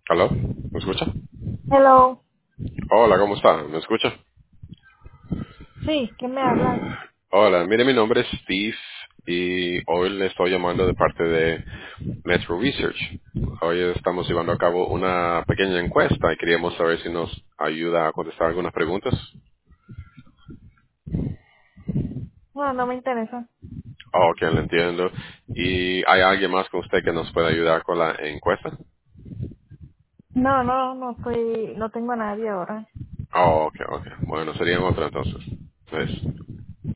¿Aló? ¿Me escucha? Hello. Hola, ¿cómo está? ¿Me escucha? Sí, ¿quién me habla? Hola, mire, mi nombre es Steve y hoy le estoy llamando de parte de Metro Research. Hoy estamos llevando a cabo una pequeña encuesta y queríamos saber si nos ayuda a contestar algunas preguntas. No, no me interesa. Ok, lo entiendo. ¿Y hay alguien más con usted que nos pueda ayudar con la encuesta? No tengo a nadie ahora. Oh, ok, ok. Bueno, serían otra entonces. ¿Ves?